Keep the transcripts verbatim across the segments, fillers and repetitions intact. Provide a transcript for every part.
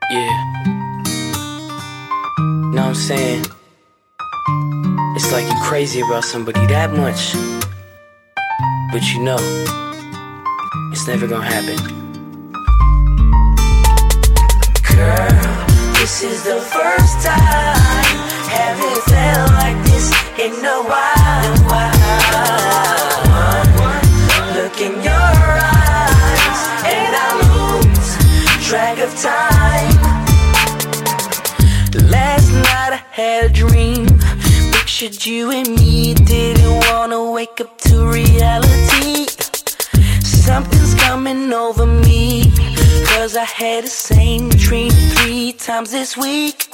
Yeah. Know what I'm saying? It's like you're crazy about somebody that much, but you know it's never gonna happen. Girl, this is the first time haven't felt like this in a while. Look in your eyes and I lose track of time. Last night I had a dream, pictured you and me, didn't wanna wake up to reality. Something's coming over me, cause I had the same dream three times this week.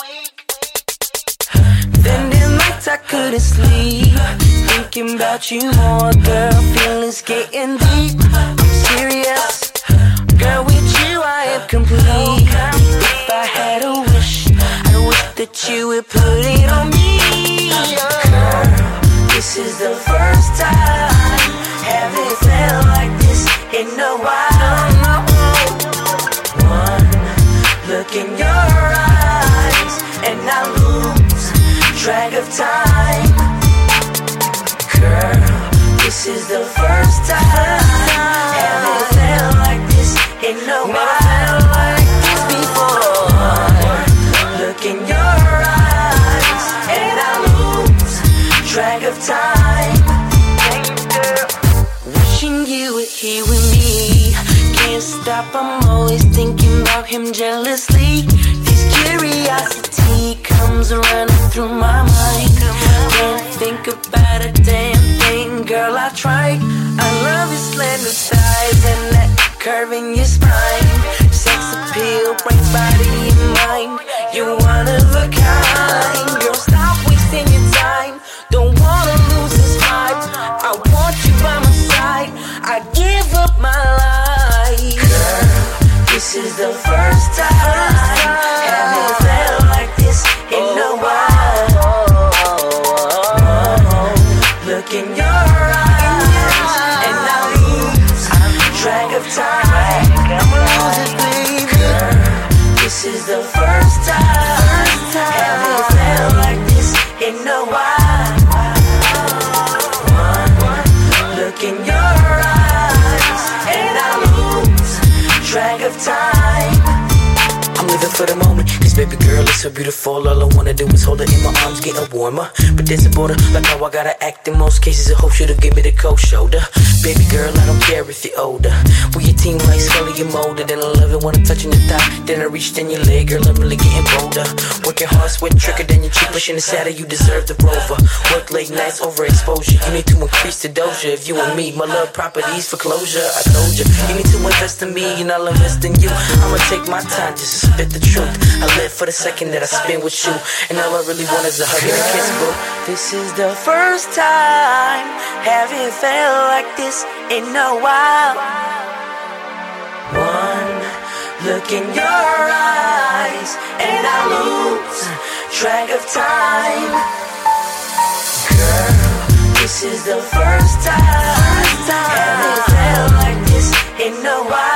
Then the nights I couldn't sleep, thinking about you more, girl, feelings getting deep. I'm serious, girl, with you I am complete. If I had a wish, I wish that you would put it on me. Girl, this is the first time haven't felt like this in a while. One look in your eyes and I lose track of time. Girl, this is the first time haven't felt like this in a while. Like this before. One look in your eyes and I lose track of time. Wishing you were here with me, can't stop, I'm always thinking about him jealously. This curiosity comes running through my mind, can't think about a damn thing, girl, I tried. I love your slender thighs and that curve in your spine. Sex appeal, brain, body, and mind. You're one of a kind. Girl, stop wasting your time, don't wanna lose this vibe. I want you by my side, I give up my life. Girl, this is the first time haven't felt like this in a while. Look in your eyes and I lose track of time. I'ma lose it, baby. Girl, this is the first time haven't felt like this in a while. Look in your eyes and I lose track of time. I'm living for the moment, cause baby girl is so beautiful. All I wanna do is hold her in my arms, getting warmer. But there's a border, like how I gotta act in most cases. I hope should've give me the cold shoulder. Baby girl, I don't care if you're older. We your team like Scully, you're molded. And I love it when I'm touching your thigh, then I reach in your leg, girl, I'm really getting bolder. Working hard, sweat tricker than your cheek, pushing the saddle, you deserve the rover. Work late nights, overexposure, you need to increase the doja. If you and me, my love properties for closure. I told you, you need to invest in me and I'll invest in you. I'ma take my time just to spit the truth. I live for the second that I spend with you, and all I really want is a hug and a kiss, boo. This is the first time haven't felt like this in a while. One look in your eyes and I lose track of time. Girl, this is the first time haven't felt like this in a while.